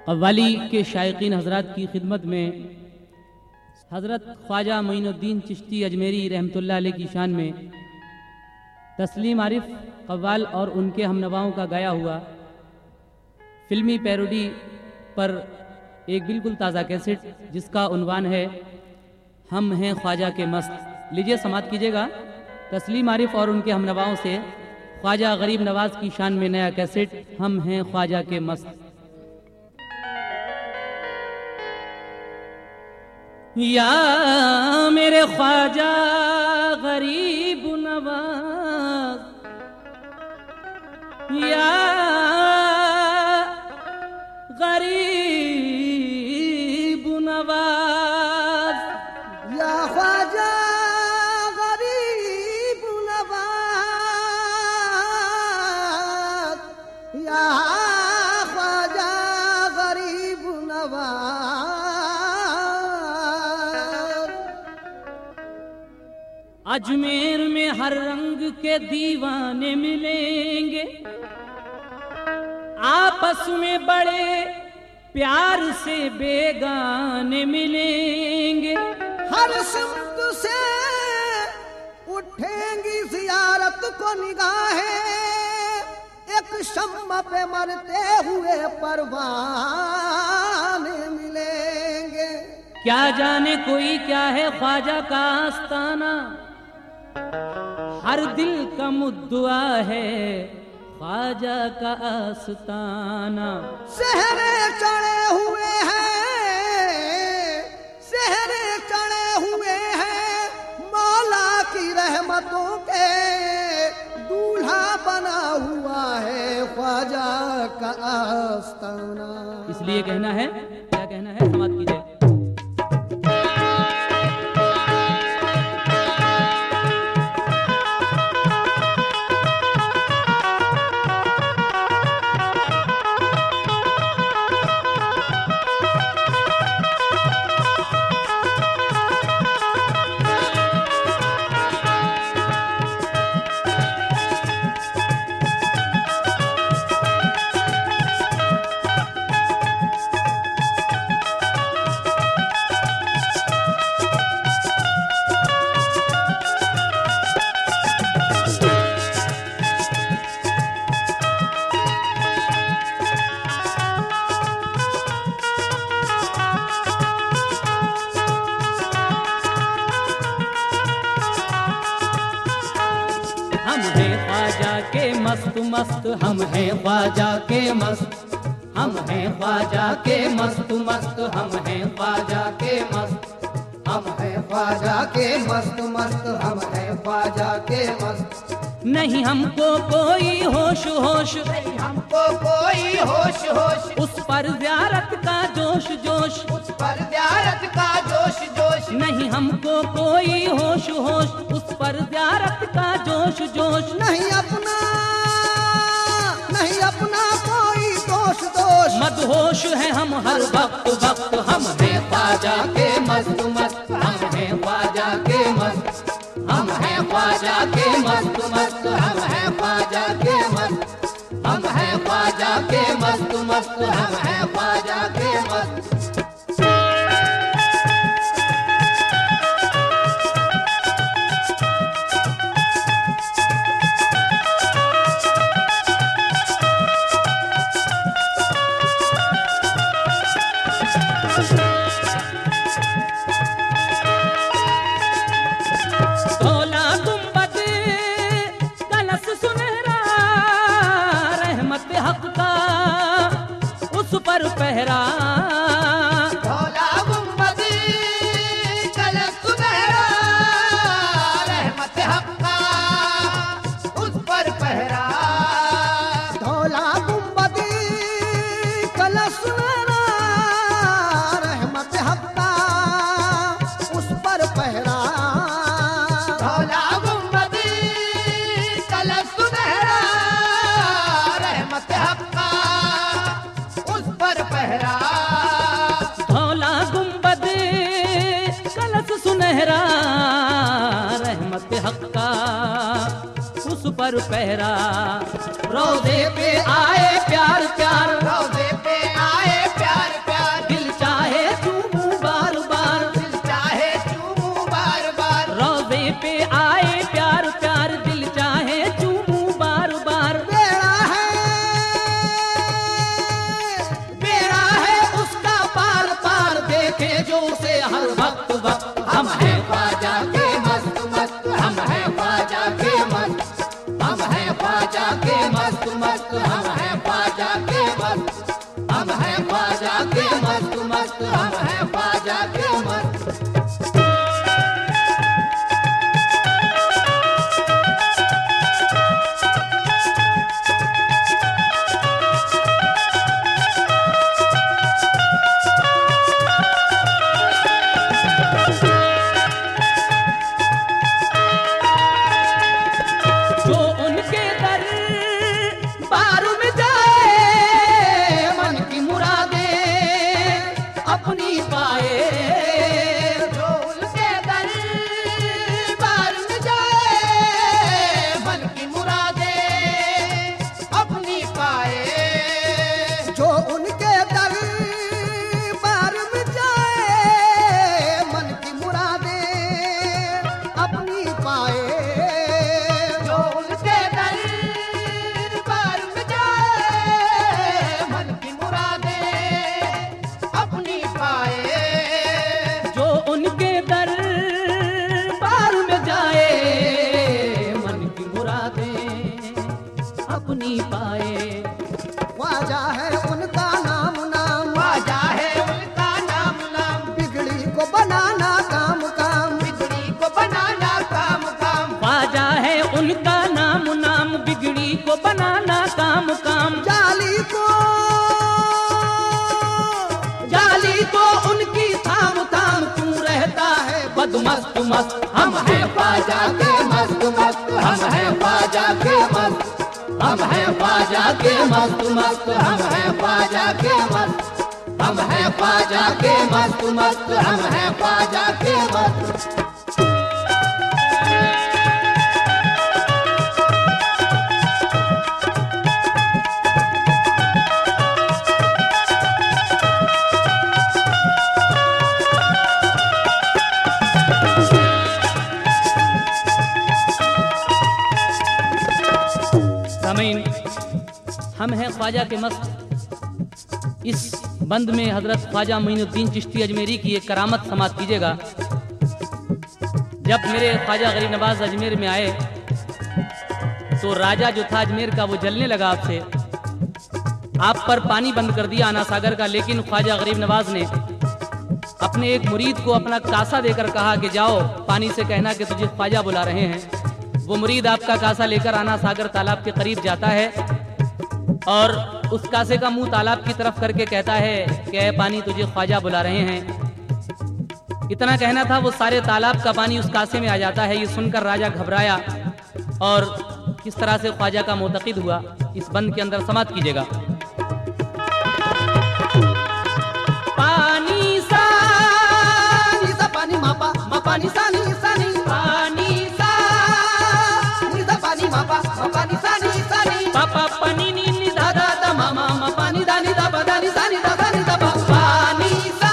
कव्वाली के शायकीन हजरात की खिदमत में हज़रत ख्वाजा मोइनुद्दीन चिश्ती अजमेरी रहमतुल्लाह अलैह की शान में तस्लीम आरिफ कव्वाल और उनके हमनवाओं का गाया हुआ फिल्मी पैरोडी पर एक बिल्कुल ताज़ा कैसेट जिसका उन्वान है हम हैं ख्वाजा के मस्त। लीजिए समात कीजिएगा तस्लीम आरिफ और उनके हमनवाओं से ख्वाजा गरीब नवाज की शान में नया कैसेट हम हैं ख्वाजा के मस्त। या मेरे ख्वाजा गरीब नवाज, या गरीब नवाज, या ख्वाजा गरीब नवाज, या ख्वाजा गरीब नवाज। अजमेर में हर रंग के दीवाने मिलेंगे, आपस में बड़े प्यार से बेगाने मिलेंगे। हर सिमत से उठेंगी जियारत को निगाहें, एक शम्मा पे मरते हुए परवाने मिलेंगे। क्या जाने कोई क्या है ख्वाजा का आस्ताना, हर दिल का मुद्दुआ है ख्वाजा का आस्ताना। सहरे चढ़े हुए हैं, सहरे चढ़े हुए हैं, मौला की रहमतों के दूल्हा बना हुआ है ख्वाजा का आस्ताना। इसलिए कहना है, क्या कहना है, समात कीजिए। मस्त मस्त हम हैं ख्वाजा के मस्त, हम हैं ख्वाजा के मस्त मस्त, हम हैं ख्वाजा के मस्त, हम हैं ख्वाजा के मस्त मस्त, हम हैं ख्वाजा के मस्त। नहीं हमको कोई होश होश, नहीं हमको कोई होश होश, उस पर ज़ियारत का जोश जोश, उस पर ज़ियारत का जोश जोश। नहीं हमको कोई होश होश, उस पर ज़ियारत का जोश जोश। नहीं अपना कोई दोष दोष, मदहोश है हम हर वक्त वक्त, हम हैं ख्वाजा के मस्त मस्त, हम हैं ख्वाजा के मस्त, हम हैं ख्वाजा के मस्त मस्त, हम हैं ख्वाजा के मस्त, हम हैं ख्वाजा के मस्त मस्त, हम हैं ख्वाजा के मस्त। पर पहरा धौला गुंबद कलश सुनहरा, रहमत हक का उस पर पहरा। धौला गुंबद कलश सुनहरा, रहमत हक का उस पर पहरा। धौला गुंबद कलश सुनहरा, रहमत हक का पर पहरा। धौला गुंबद कलश सुनहरा, रहमत हक का उस पर पहरा। रोज़े पे आए प्यार प्यार, रोज़े पे आए प्यार हम हैं ख्वाजा के मस्त, हम हैं ख्वाजा के मस्त मस्त, हम हैं ख्वाजा के मस्त। ख्वाजा है उनका नाम नाम, ख्वाजा है उनका नाम नाम, बिगड़ी को बनाना काम काम, बिगड़ी को बनाना काम काम। ख्वाजा है उनका नाम नाम, बिगड़ी को बनाना काम काम। जाली को उनकी थाम थाम क्यों रहता है बदमस्त मस्त, हम हैं ख्वाजा के मस्त मस्त, हम हैं ख्वाजा के मस्त, हम हैं ख्वाजा के मस्त मस्त, हम हैं ख्वाजा के मस्त, हम हैं ख्वाजा के मस्त मस्त, हम हैं ख्वाजा के मस्त। हम हैं ख्वाजा के मस्त। इस बंद में हजरत ख्वाजा मोइनुद्दीन चिश्ती अजमेरी की एक करामत समाप्त कीजिएगा। जब मेरे ख्वाजा गरीब नवाज अजमेर में आए तो राजा जो था अजमेर का वो जलने लगा आपसे, आप पर पानी बंद कर दिया आना सागर का। लेकिन ख्वाजा गरीब नवाज ने अपने एक मुरीद को अपना कासा देकर कहा कि जाओ पानी से कहना कि तुझे ख्वाजा बुला रहे हैं। वो मुरीद आपका कासा लेकर आना सागर तालाब के करीब जाता है और उस कासे का मुंह तालाब की तरफ करके कहता है कि ऐ पानी तुझे ख्वाजा बुला रहे हैं। इतना कहना था, वो सारे तालाब का पानी उस कासे में आ जाता है। ये सुनकर राजा घबराया और किस तरह से ख्वाजा का मोतक़िद हुआ, इस बंद के अंदर समाप्त कीजिएगा। पानी सा नी सा पानी मापा मा पानी सा नी सा नी पानी सा नी सा पानी मापा मा पानी सा नी पापा पानी नी नी दा दा दा मामा मा पानी दा नी दा दा नी सा नी दा दा नी दा पानी सा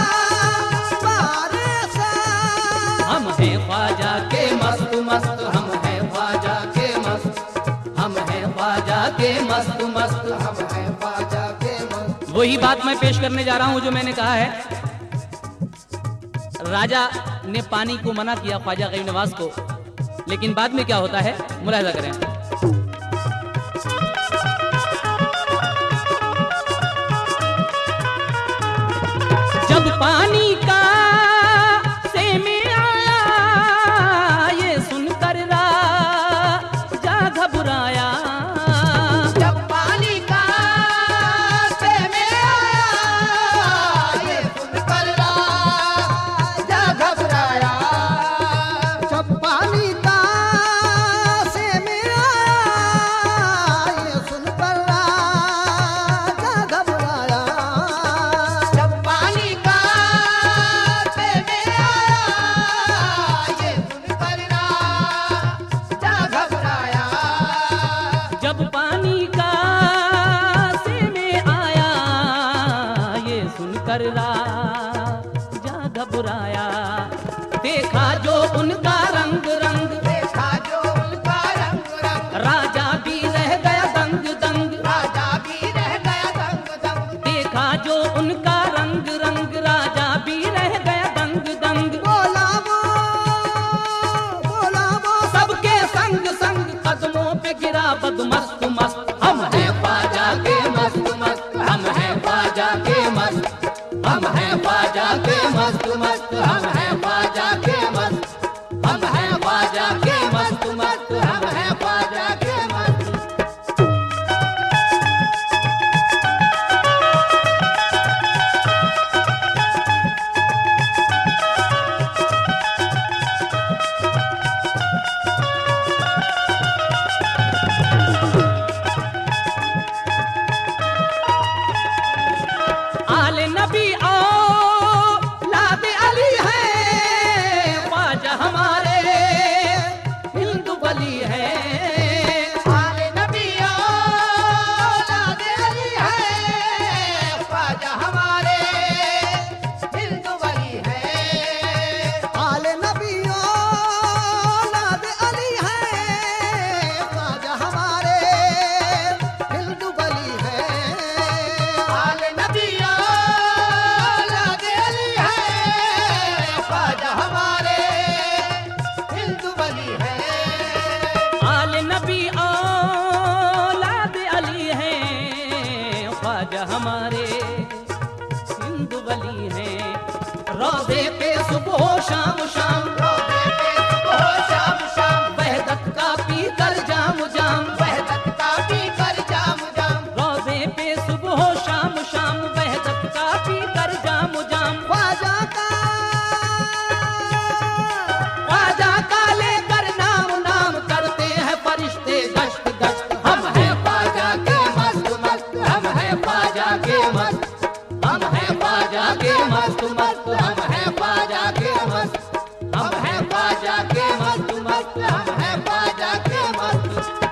पारे सा। हम हैं ख्वाजा के मस्त मस्त, हम हैं ख्वाजा के मस्त, हम हैं ख्वाजा के मस्त मस्त, हम हैं ख्वाजा के मस्त। वही बात मैं पेश करने जा रहा हूं जो मैंने कहा है। राजा ने पानी को मना किया ख्वाजा गरीब नवाज को, लेकिन बाद में क्या होता है मुलाहिजा करें। जब पानी का से में आया ये सुनकर राजा घबराया, जब पानी का से में आया ये सुनकर राजा घबराया, जब पानी का से में वली है। आले नबी औलाद अली है, ख्वाजा हमारे हिंदू वली है। आले नबी औलाद अली है, ख्वाजा हमारे हिंदू वली है। आले नबी औलाद अली है, ख्वाजा हमारे हिंदू वली है। आले नबी औलाद अली है, ख्वाजा हमारे हिंदू वली हैं। रोज़े पे सुबह शाम शाम, रोज़े पे सुबह शाम शाम, वहदत का पी कर जाम जाम, वहदत का पी कर जाम जाम। रोज़े पे सुबह शाम शाम, वहदत का पी कर जाम जाम। ख्वाजा का लेकर नाम नाम करते हैं फरिश्ते गश्त गश्त। हम हैं ख्वाजा के मस्त मस्त, हम हैं ख्वाजा के मस्त, हम हैं ख्वाजा के मस्त मस्त, हम हैं ख्वाजा के मस्त, हम हैं ख्वाजा के मस्त मस्त, हम हैं ख्वाजा के मस्त।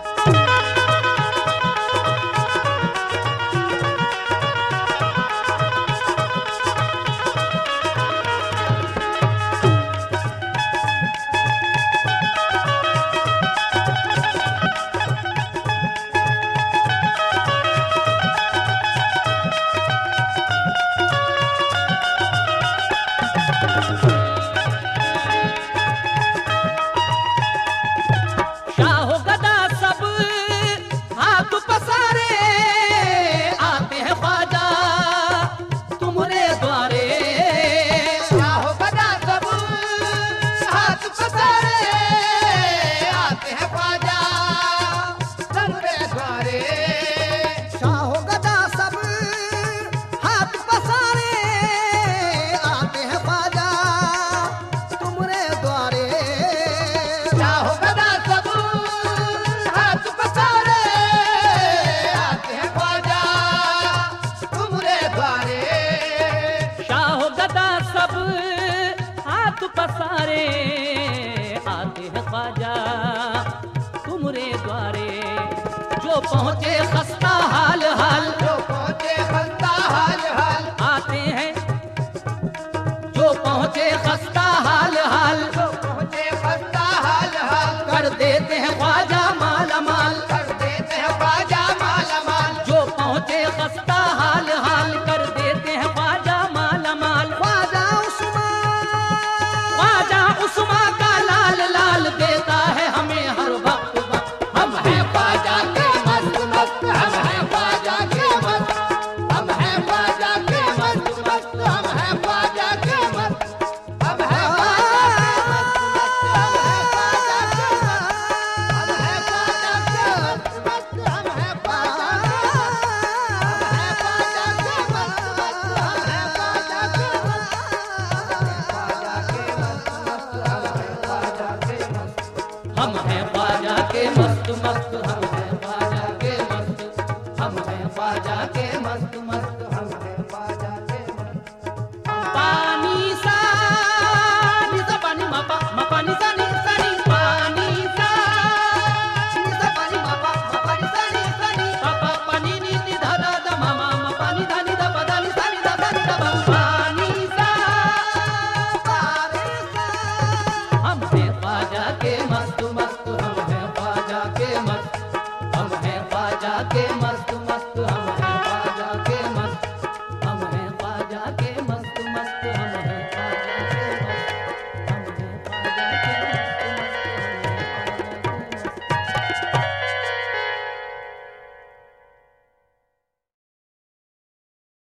शाहो गदा सब हाथ पसारे आते हैं ख्वाजा तुम्हारे द्वारे। शाहो गदा सब हाथ पसारे आते हैं ख्वाजा तुम्हारे द्वारे। शाहो गदा सब हाथ पसारे आते हैं ख्वाजा तुम्हारे द्वारे। शाहो गदा सब हाथ पसारे आते हैं ख्वाजा तुम्हारे द्वारे। शाहो गदा सब हाथ पसारे आते हैं ख्वाजा तुमरे द्वारे। जो पहुंचे खस्ता हाल हाल, जो पहुंचे खस्ता हाल हाल आते हैं जो पहुंचे खस्ता हाल हाल, जो पहुंचे खस्ता हाल हाल कर देते हैं ख्वाजा माला माल, कर देते हैं ख्वाजा माला माल। जो पहुंचे खस्ता हाल हाल कर देते हैं ख्वाजा माला माल। ख्वाजा उस्मा का लाल लाल देता है हमें हर वक्त वक्त। हम हैं ख्वाजा के मस्त मस्त, हम हैं ख्वाजा के मस्त, हम हैं ख्वाजा के मस्त मस्त, हम हैं ख्वाजा के मस्त, हम हैं ख्वाजा के मस्त मस्त, हम हैं ख्वाजा के हम हैं ख्वाजा के मस्त मस्त, हम हैं ख्वाजा के मस्त, हम हैं ख्वाजा के मस्त मस्त, हम हैं ख्वाजा के मस्त। पानी सा नि सा पानी मा पा मा पानी सा नि पानी सा नि सा पानी मा पा मा पानी सा नि पा पा पानी नि धा धा धा मा मा मा पानी धा नि धा पा धा नि सा नि धा धा नि धा पा पानी सा पारे सा। हम हैं ख्वाजा के मस्त मस्त, हम हैं ख्वाजा के मस्त, हम हैं ख्वाजा के मस्त।